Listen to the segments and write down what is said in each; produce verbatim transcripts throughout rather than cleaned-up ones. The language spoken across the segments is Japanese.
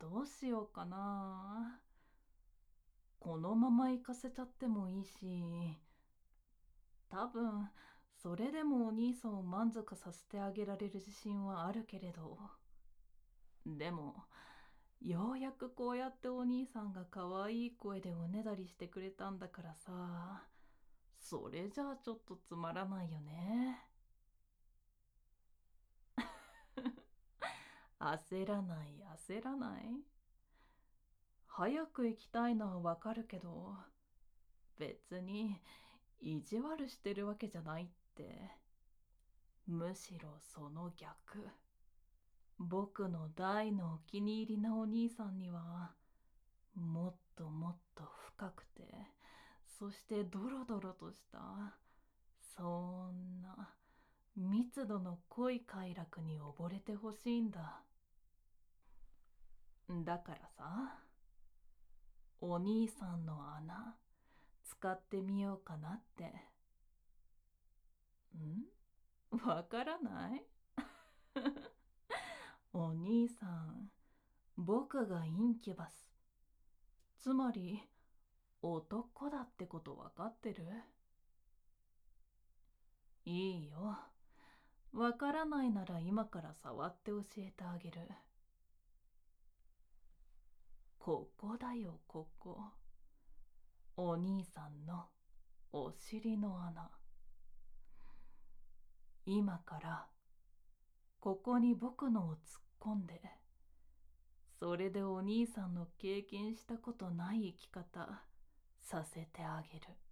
どうしようかな。このまま行かせちゃってもいいし、多分それでもお兄さんを満足させてあげられる自信はあるけれど、でもようやくこうやってお兄さんが可愛い声でおねだりしてくれたんだからさ、それじゃあちょっとつまらないよね。焦らない焦らない。早く行きたいのはわかるけど、別に意地悪してるわけじゃないって。むしろその逆。僕の大のお気に入りなお兄さんには、もっともっと深くて、そしてドロドロとした、そんな密度の濃い快楽に溺れてほしいんだ。だからさ、お兄さんの穴使ってみようかなって。んわからない？お兄さん、僕がインキュバス、つまり男だってことわかってる？いいよ。わからないなら今から触って教えてあげる。ここだよ、ここ。お兄さんのお尻の穴。今からここに僕のを突っ込んで、それでお兄さんの経験したことない生き方させてあげる。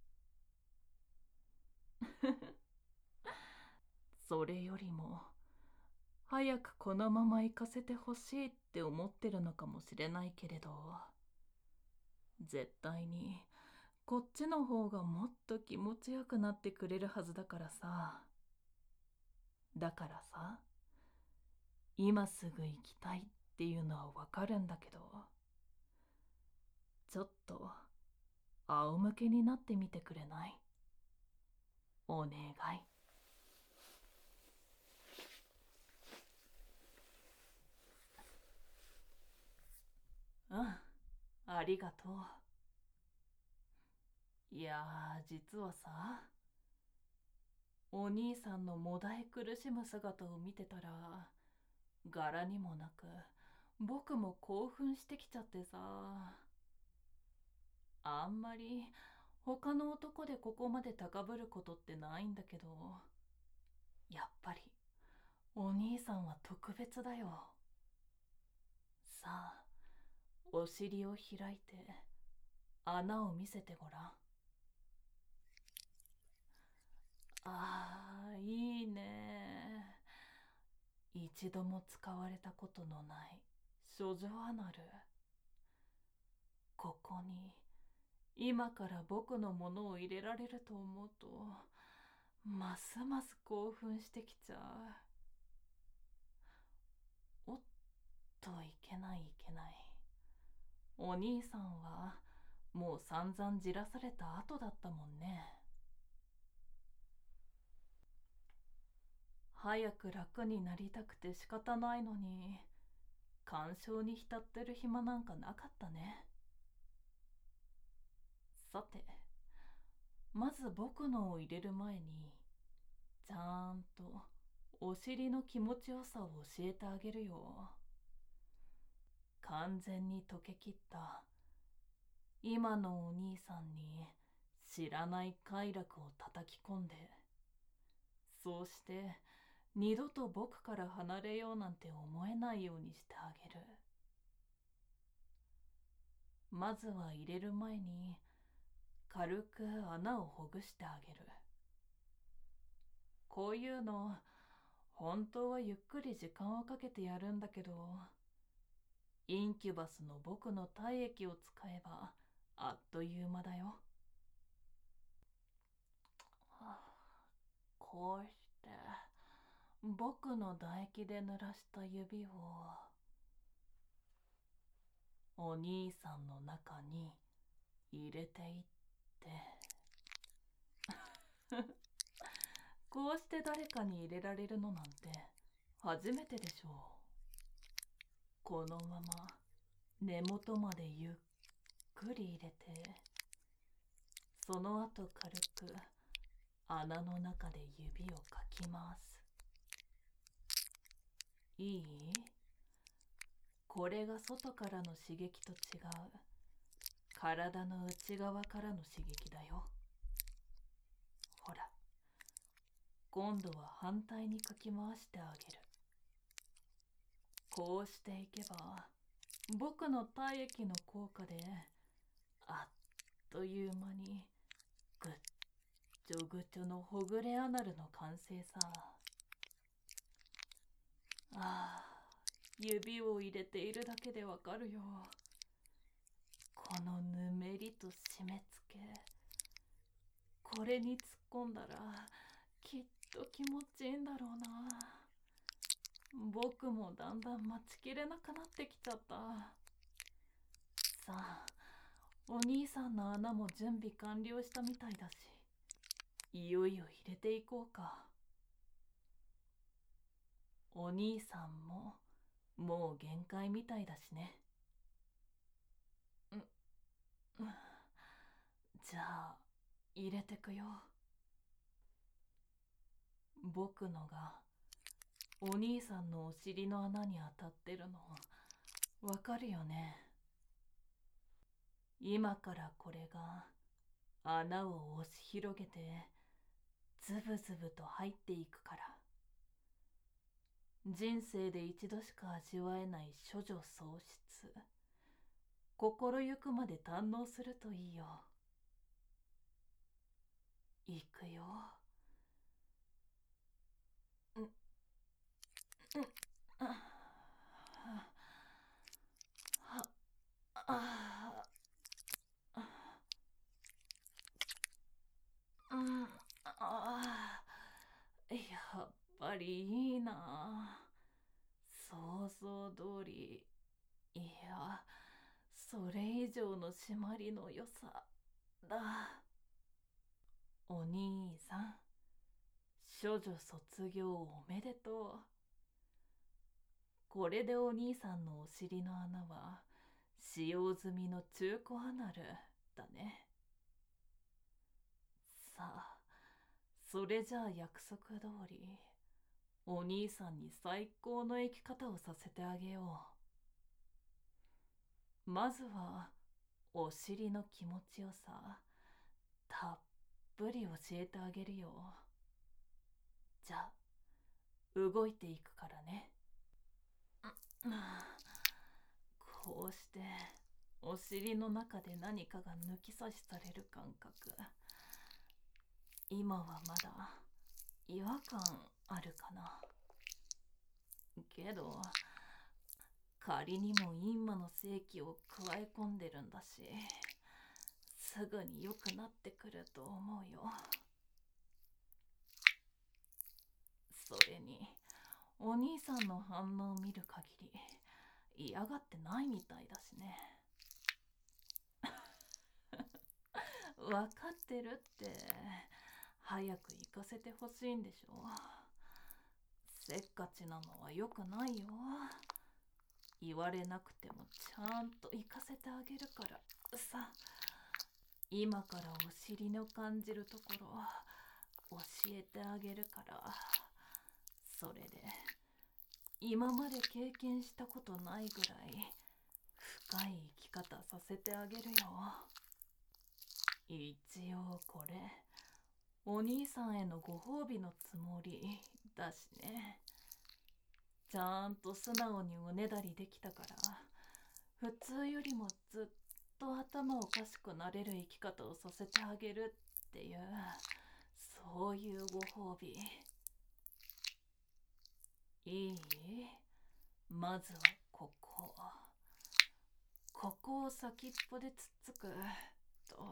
それよりも早くこのまま行かせてほしいって思ってるのかもしれないけれど、絶対にこっちの方がもっと気持ちよくなってくれるはずだからさ。だからさ、今すぐ行きたいっていうのはわかるんだけど、ちょっと仰向けになってみてくれない？お願い。うん、ありがとう。いやー、実はさ、お兄さんのもだえ苦しむ姿を見てたら、柄にもなく僕も興奮してきちゃってさ。あんまり他の男でここまで高ぶることってないんだけど、やっぱりお兄さんは特別だよ。さあ、お尻を開いて穴を見せてごらん。あー、いいね。一度も使われたことのない処女アナル。ここに今から僕のものを入れられると思うと、ますます興奮してきちゃう。おっと、いけないいけない。お兄さんはもう散々じらされた後だったもんね。早く楽になりたくて仕方ないのに、感傷に浸ってる暇なんかなかったね。さて、まず僕のを入れる前に、ちゃんとお尻の気持ちよさを教えてあげるよ。完全に溶けきった今のお兄さんに知らない快楽を叩き込んで、そうして二度と僕から離れようなんて思えないようにしてあげる。まずは入れる前に軽く穴をほぐしてあげる。こういうの本当はゆっくり時間をかけてやるんだけど、インキュバスの僕の体液を使えばあっという間だよ。こうして僕の唾液で濡らした指をお兄さんの中に入れていって、こうして誰かに入れられるのなんて初めてでしょう。このまま根元までゆっくり入れて、その後軽く穴の中で指をかき回す。いい？これが外からの刺激と違う体の内側からの刺激だよ。ほら、今度は反対にかき回してあげる。こうしていけば、僕の体液の効果であっという間にぐっちょぐちょのほぐれアナルの完成さ。ああ、指を入れているだけでわかるよ。このぬめりと締め付け、これに突っ込んだらきっと気持ちいいんだろうな。僕もだんだん待ちきれなくなってきちゃった。さあ、お兄さんの穴も準備完了したみたいだし、いよいよ入れていこうか。お兄さんももう限界みたいだしね。うん、うん、じゃあ入れてくよ。僕のがお兄さんのお尻の穴に当たってるのわかるよね。今からこれが穴を押し広げてズブズブと入っていくから。人生で一度しか味わえない処女喪失、心ゆくまで堪能するといいよ。いくよ。うん、うん、あ、は、あ、あ、うん、あ、やっぱりいいな。想像通り、いや、それ以上の締まりの良さだ。お兄さん、処女卒業おめでとう。これでお兄さんのお尻の穴は使用済みの中古アナルだね。さあ、それじゃあ約束通り、お兄さんに最高の生き方をさせてあげよう。まずは、お尻の気持ちよさ、たっぷり教えてあげるよ。じゃあ、動いていくからね。こうしてお尻の中で何かが抜き差しされる感覚。今はまだ違和感あるかな。けど仮にも陰魔の精気を加え込んでるんだし、すぐに良くなってくると思うよ。それにお兄さんの反応を見る限り嫌がってないみたいだしね。分かってるって。早く行かせてほしいんでしょ。せっかちなのは良くないよ。言われなくてもちゃんと行かせてあげるからさ。今からお尻の感じるところ教えてあげるから。それで今まで経験したことないぐらい深い生き方させてあげるよ。一応これお兄さんへのご褒美のつもりだしね。ちゃんと素直におねだりできたから、普通よりもずっと頭おかしくなれる生き方をさせてあげるっていう、そういうご褒美。いい？まずはここ。ここを先っぽでつっつくと、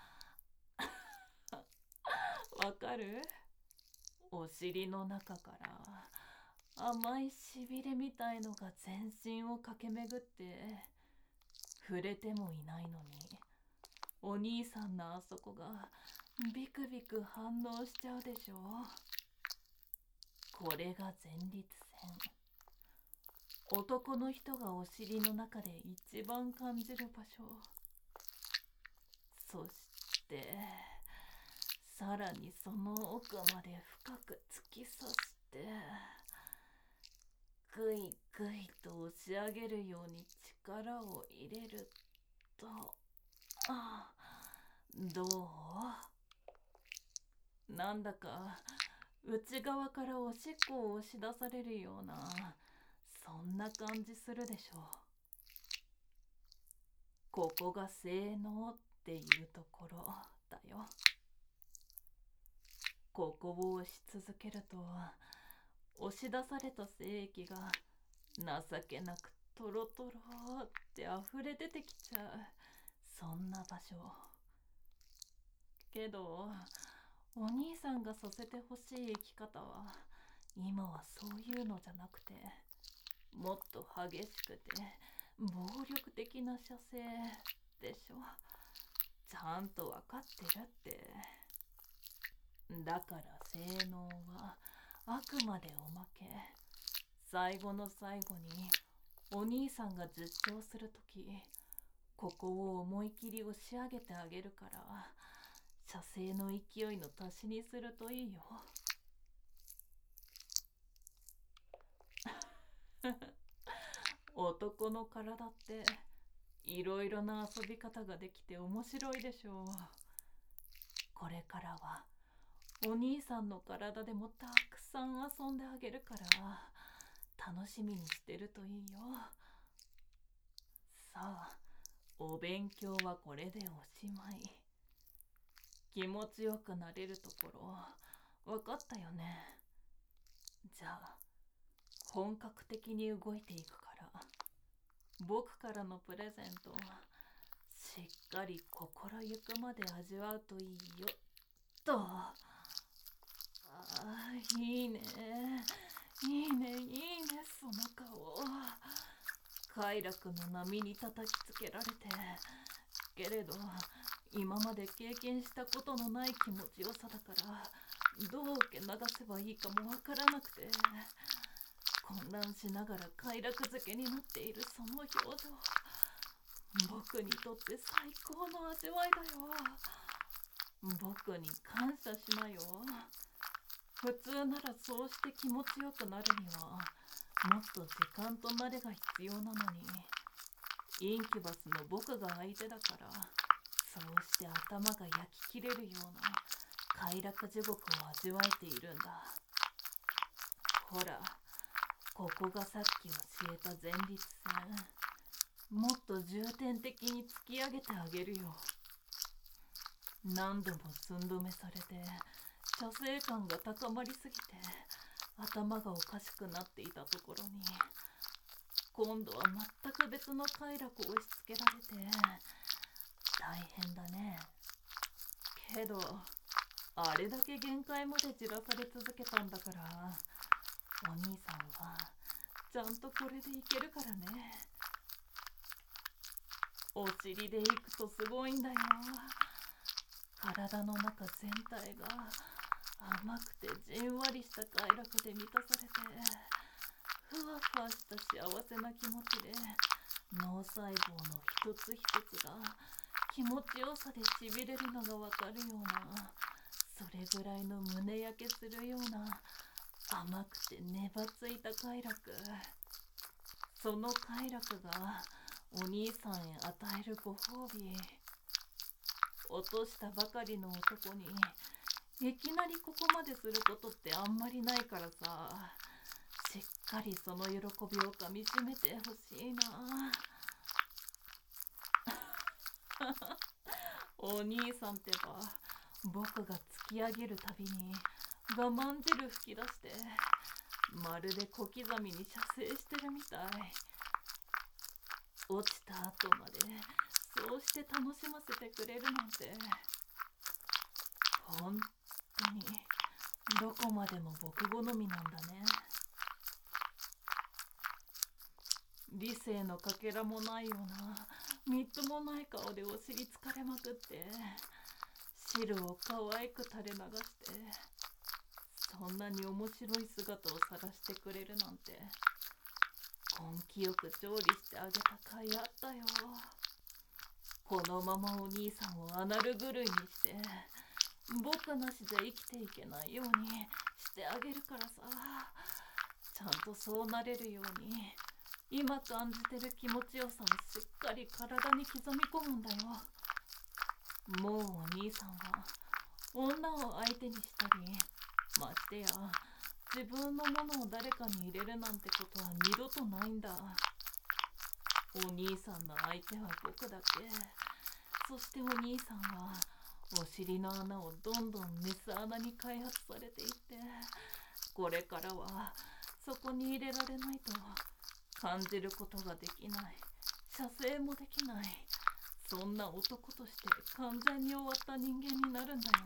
わかる？お尻の中から甘いしびれみたいのが全身を駆け巡って、触れてもいないのにお兄さんのあそこがビクビク反応しちゃうでしょ。これが前立腺。 男の人がお尻の中で一番感じる場所。そしてさらにその奥まで深く突き刺してぐいぐいと押し上げるように力を入れると、あ、どう？なんだか内側からおしっこを押し出されるような、そんな感じするでしょう。ここが性能っていうところだよ。ここを押し続けると、押し出された精液が情けなくトロトロって溢れ出てきちゃう、そんな場所。けどお兄さんがさせてほしい生き方は今はそういうのじゃなくて、もっと激しくて暴力的な射精でしょ。ちゃんと分かってるって。だから性能はあくまでおまけ。最後の最後にお兄さんが実況するとき、ここを思い切り押し上げてあげるから、射精の勢いの足しにするといいよ。男の体っていろいろな遊び方ができて面白いでしょう。これからはお兄さんの体でもたくさん遊んであげるから楽しみにしてるといいよ。さあ、お勉強はこれでおしまい。気持ちよくなれるところ分かったよね。じゃあ本格的に動いていくから、僕からのプレゼントしっかり心ゆくまで味わうといいよと。ああ、いいねいいねいいね、その顔。快楽の波に叩きつけられて、けれど今まで経験したことのない気持ちよさだから、どう受け流せばいいかもわからなくて、混乱しながら快楽づけになっているその表情、僕にとって最高の味わいだよ。僕に感謝しなよ。普通ならそうして気持ちよくなるにはもっと時間と慣れが必要なのに、インキュバスの僕が相手だから、そうして頭が焼き切れるような快楽地獄を味わえているんだ。ほら、ここがさっき教えた前立腺。もっと重点的に突き上げてあげるよ。何度も寸止めされて射精感が高まりすぎて頭がおかしくなっていたところに、今度は全く別の快楽を押し付けられて大変だね。けどあれだけ限界までじらされ続けたんだから、お兄さんはちゃんとこれでいけるからね。お尻でいくとすごいんだよ。体の中全体が甘くてじんわりした快楽で満たされて、ふわふわした幸せな気持ちで脳細胞の一つ一つが気持ちよさでしびれるのがわかるような、それぐらいの胸焼けするような甘くて粘ついた快楽。その快楽がお兄さんへ与えるご褒美。落としたばかりの男にいきなりここまですることってあんまりないからさ、しっかりその喜びをかみしめてほしいな。お兄さんってば、僕が突き上げるたびに我慢汁吹き出して、まるで小刻みに射精してるみたい。落ちた後までそうして楽しませてくれるなんて、本当にどこまでも僕好みなんだね。理性のかけらもないようなみっともない顔でお尻つかれまくって、汁を可愛く垂れ流して、そんなに面白い姿を晒してくれるなんて、 根気よく調理してあげた甲斐あったよ。このままお兄さんをアナル狂いにして僕なしで生きていけないようにしてあげるからさ。ちゃんとそうなれるように今感じてる気持ちよさをしっかり体に刻み込むんだよ。もうお兄さんは女を相手にしたり、ましてや自分のものを誰かに入れるなんてことは二度とないんだ。お兄さんの相手は僕だけ。そしてお兄さんはお尻の穴をどんどんメス穴に開発されていって、これからはそこに入れられないと感じることができない、射精もできない、そんな男として完全に終わった人間になるんだよ。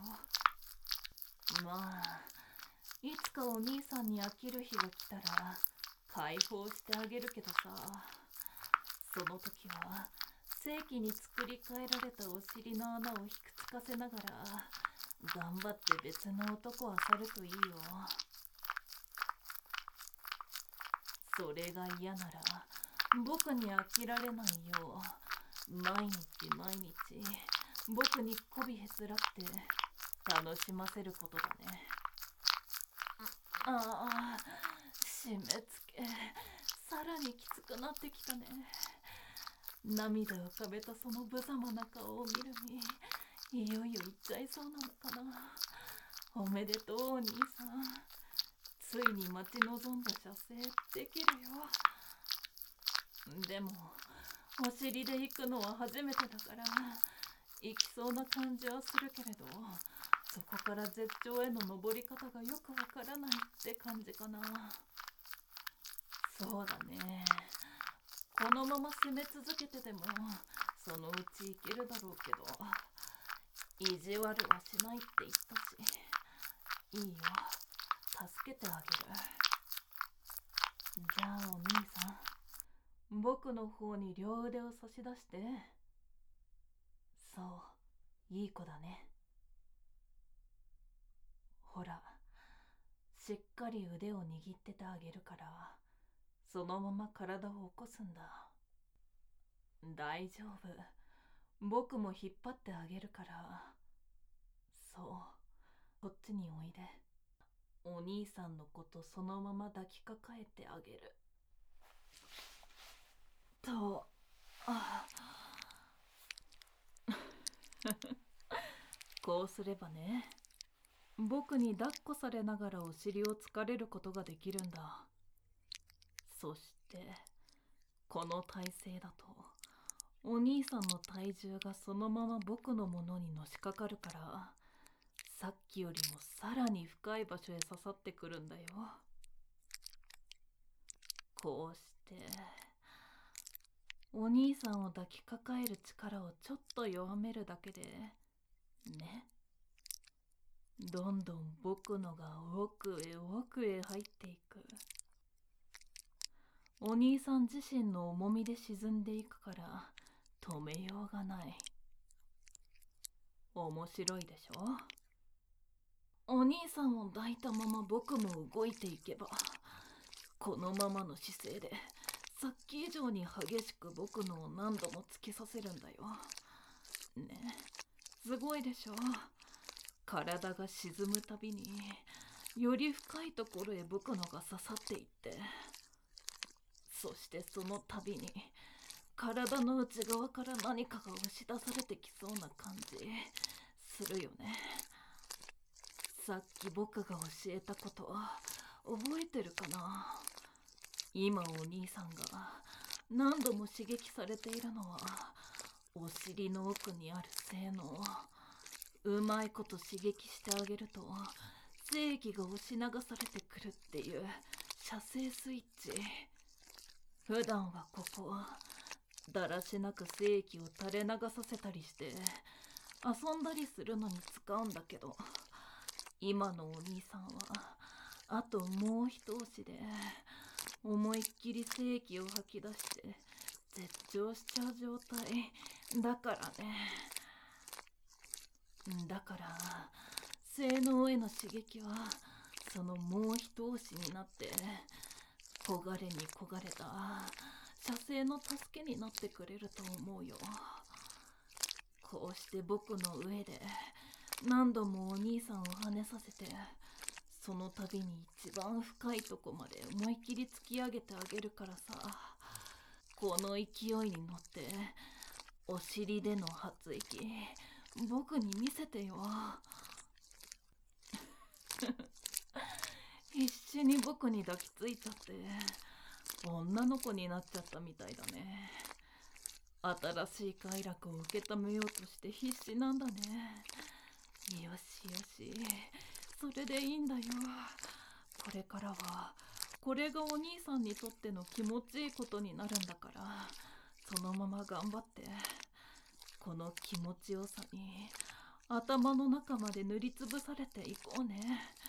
まあいつかお兄さんに飽きる日が来たら解放してあげるけどさ、その時は正規に作り変えられたお尻の穴をひくつかせながら頑張って別の男を漁るといいよ。それが嫌なら僕に飽きられないよう毎日毎日僕にこびへつらって楽しませることだね。ああ、締め付けさらにきつくなってきたね。涙浮かべたその無様な顔を見るにいよいよ行っちゃいそうなのかな。おめでとうお兄さん、ついに待ち望んだ射精できるよ。でもお尻で行くのは初めてだから行きそうな感じはするけれど、そこから絶頂への登り方がよくわからないって感じかな。そうだね、このまま攻め続けててもそのうちいけるだろうけど、意地悪はしないって言ったし、いいよ、助けてあげる。じゃあお兄さん、僕の方に両腕を差し出して。そう、いい子だね。ほら、しっかり腕を握っててあげるから、そのまま体を起こすんだ。大丈夫、僕も引っ張ってあげるから。そう、こっちにおいで。お兄さんのことそのまま抱きかかえてあげる。と、あこうすればね、僕に抱っこされながらお尻をつかれることができるんだ。そしてこの体勢だとお兄さんの体重がそのまま僕のものにのしかかるから、さっきよりもさらに深い場所へ刺さってくるんだよ。こうしてお兄さんを抱きかかえる力をちょっと弱めるだけでね、どんどん僕のが奥へ奥へ入っていく。お兄さん自身の重みで沈んでいくから止めようがない。面白いでしょ。お兄さんを抱いたまま僕も動いていけば、このままの姿勢でさっき以上に激しく僕のを何度も突き刺せるんだよ。ね、すごいでしょ。体が沈むたびにより深いところへ僕のが刺さっていって、そしてその度に体の内側から何かが押し出されてきそうな感じするよね。さっき僕が教えたこと覚えてるかな。今お兄さんが何度も刺激されているのはお尻の奥にある性能。うまいこと刺激してあげると精液が押し流されてくるっていう射精スイッチ。普段はここだらしなく精液を垂れ流させたりして遊んだりするのに使うんだけど、今のお兄さんはあともう一押しで思いっきり精液を吐き出して絶頂しちゃう状態だからね。だから性能への刺激はそのもう一押しになって、 焦がれに焦がれた射精の助けになってくれると思うよ。こうして僕の上で何度もお兄さんを跳ねさせて、その度に一番深いとこまで思い切り突き上げてあげるからさ。この勢いに乗ってお尻での発息僕に見せてよ。必死に僕に抱きついちゃって女の子になっちゃったみたいだね。新しい快楽を受け止めようとして必死なんだね。よしよし、それでいいんだよ。これからはこれがお兄さんにとっての気持ちいいことになるんだから、そのまま頑張って。この気持ちよさに頭の中まで塗りつぶされていこうね。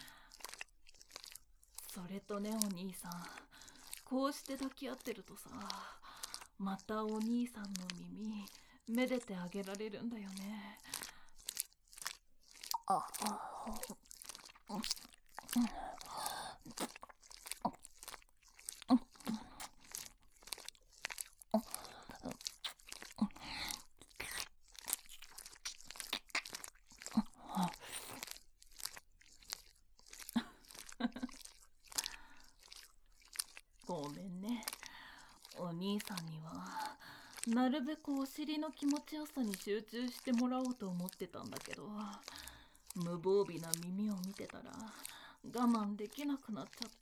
それとね、お兄さん、こうして抱き合ってるとさ、またお兄さんの耳めでてあげられるんだよね。 ああごめんね。お兄さんにはなるべくお尻の気持ちよさに集中してもらおうと思ってたんだけど、無防備な耳を見てたら我慢できなくなっちゃった。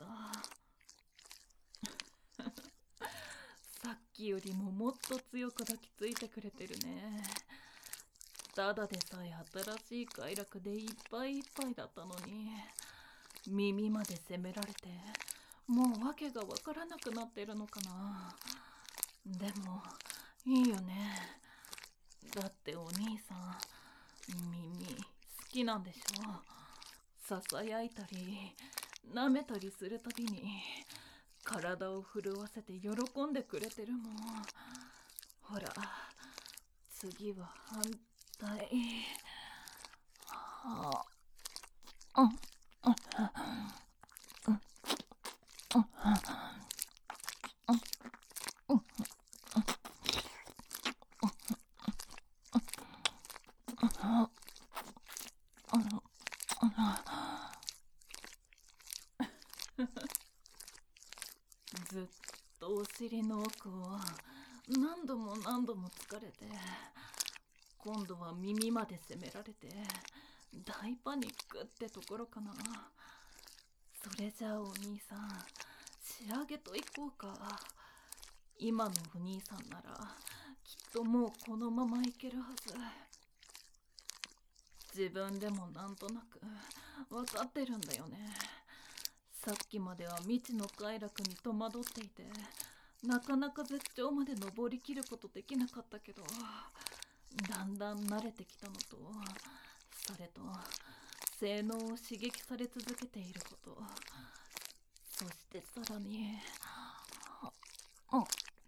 さっきよりももっと強く抱きついてくれてるね。ただでさえ新しい快楽でいっぱいいっぱいだったのに、耳まで責められてもう訳がわからなくなってるのかな。でもいいよね。だってお兄さん耳好きなんでしょ。ささやいたり舐めたりするたびに体を震わせて喜んでくれてるもん。ほら、次は反対。 ああうんずっとお尻の奥を何度も何度も疲れて、今度は耳まで責められて大パニックってところかな。それじゃあお兄さん、仕上げといこうか。今のお兄さんならきっともうこのままいけるはず。自分でもなんとなく分かってるんだよね。さっきまでは未知の快楽に戸惑っていて、なかなか絶頂まで登りきることできなかったけど、だんだん慣れてきたのと、それと性能を刺激され続けていること、そしてさらにあ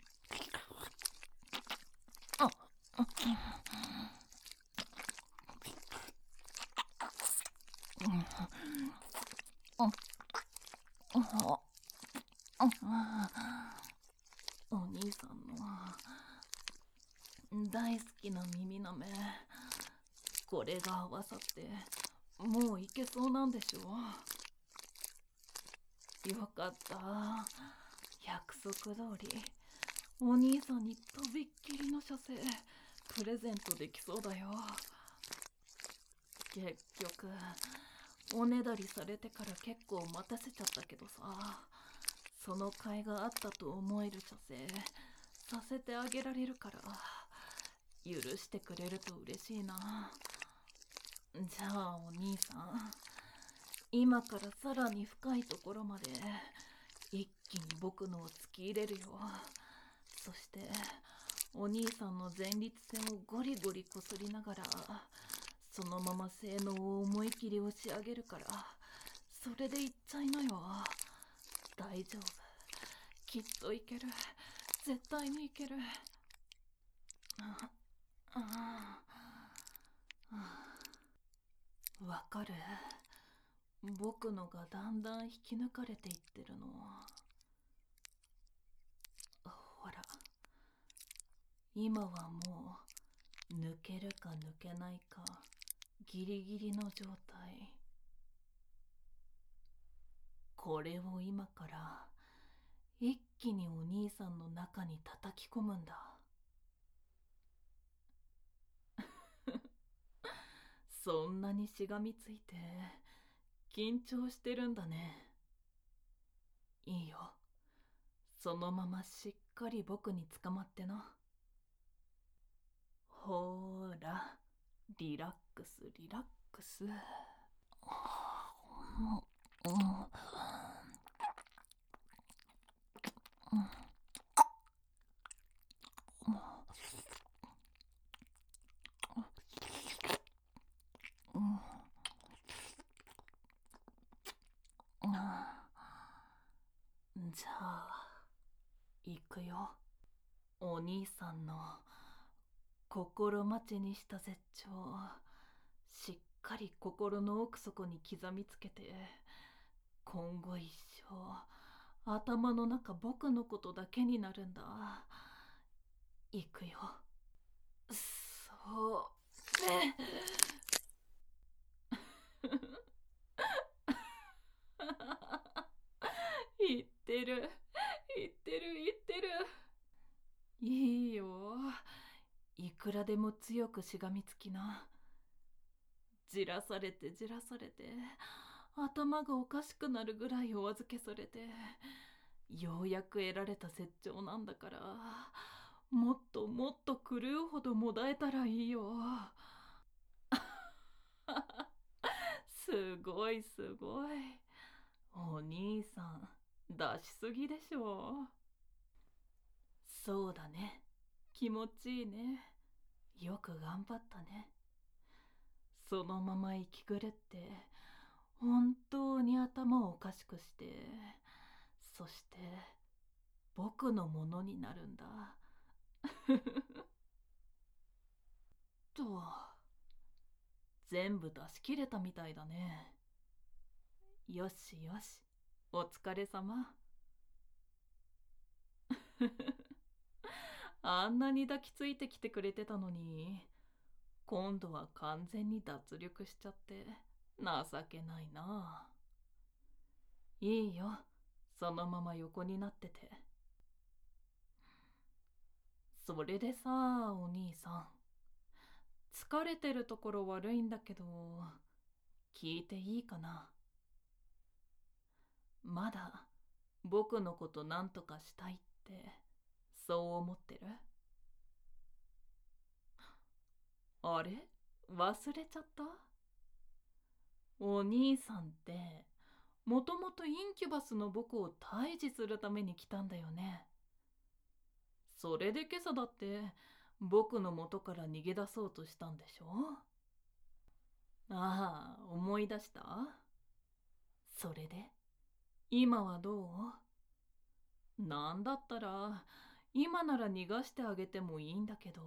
お兄さんの大好きな耳なめ、これが合わさってもういけそうなんでしょう。よかった。約束通りお兄さんにとびっきりの射精プレゼントできそうだよ。結局おねだりされてから結構待たせちゃったけどさ、その甲斐があったと思える射精させてあげられるから許してくれると嬉しいな。じゃあお兄さん、今からさらに深いところまで一気に僕のを突き入れるよ。そしてお兄さんの前立腺をゴリゴリこすりながら、そのまま性能を思い切り押し上げるから、それでいっちゃいなよ。大丈夫、きっといける、絶対にいける。あああ、わかる。僕のがだんだん引き抜かれていってるの。 今はもう抜けるか抜けないかギリギリの状態。これを今から一気にお兄さんの中に叩き込むんだ。そんなにしがみついて緊張してるんだね。いいよ、そのまましっかり僕に捕まってな。ほーら、リラックスリラックス。じゃあ行くよ。お兄さんの心待ちにした絶頂、しっかり心の奥底に刻みつけて、今後一生頭の中僕のことだけになるんだ。行くよ。そうね。言ってる言ってる言ってる。いいよ、いくらでも強くしがみつきな。じらされてじらされて頭がおかしくなるぐらいお預けされて、ようやく得られた絶頂なんだから、もっともっと狂うほどもだえたらいいよ。すごいすごい。お兄さん出しすぎでしょ。そうだね、気持ちいいね。よく頑張ったね。そのまま息狂って本当に頭をおかしくして、そして僕のものになるんだ。と、全部出し切れたみたいだね。よしよし、お疲れ様。あんなに抱きついてきてくれてたのに、今度は完全に脱力しちゃって情けないな。いいよ、そのまま横になってて。それでさ、お兄さん、疲れてるところ悪いんだけど、聞いていいかな。まだ僕のことなんとかしたいってそう思ってる？あれ、忘れちゃった？お兄さんってもともとインキュバスの僕を退治するために来たんだよね。それで今朝だって僕の元から逃げ出そうとしたんでしょ？ああ、思い出した？それで今はどう？なんだったら今なら逃がしてあげてもいいんだけど、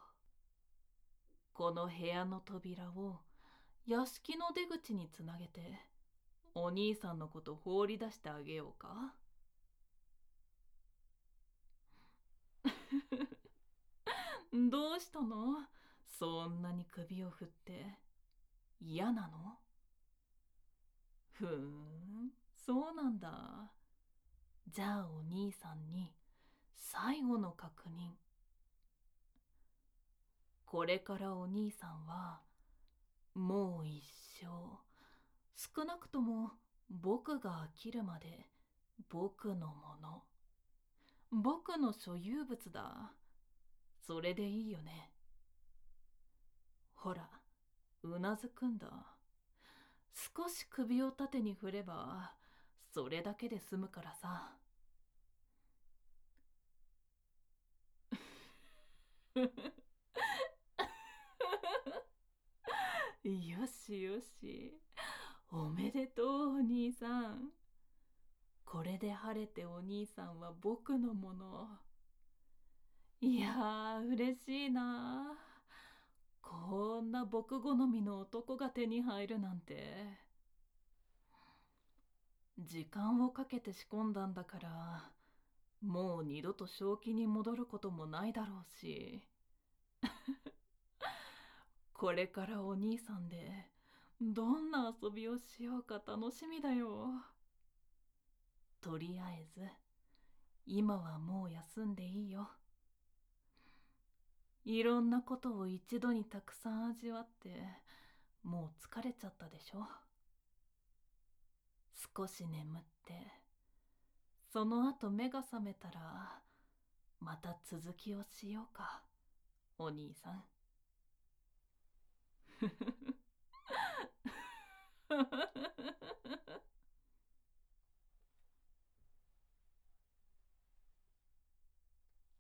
この部屋の扉を屋敷の出口につなげてお兄さんのこと放り出してあげようか？どうしたの？そんなに首を振って。嫌なの？ふーん、そうなんだ。じゃあお兄さんに最後の確認。これからお兄さんはもう一生、少なくとも僕が飽きるまで僕のもの、僕の所有物だ。それでいいよね。ほら、うなずくんだ。少し首を縦に振ればそれだけで済むからさ。よしよし、おめでとうお兄さん。これで晴れてお兄さんは僕のもの。いやー、嬉しいな。こんな僕好みの男が手に入るなんて。時間をかけて仕込んだんだから、 もう二度と正気に戻ることもないだろうし、これからお兄さんでどんな遊びをしようか楽しみだよ。とりあえず今はもう休んでいいよ。いろんなことを一度にたくさん味わってもう疲れちゃったでしょ。少し眠ってその後目が覚めたらまた続きをしようか、お兄さん。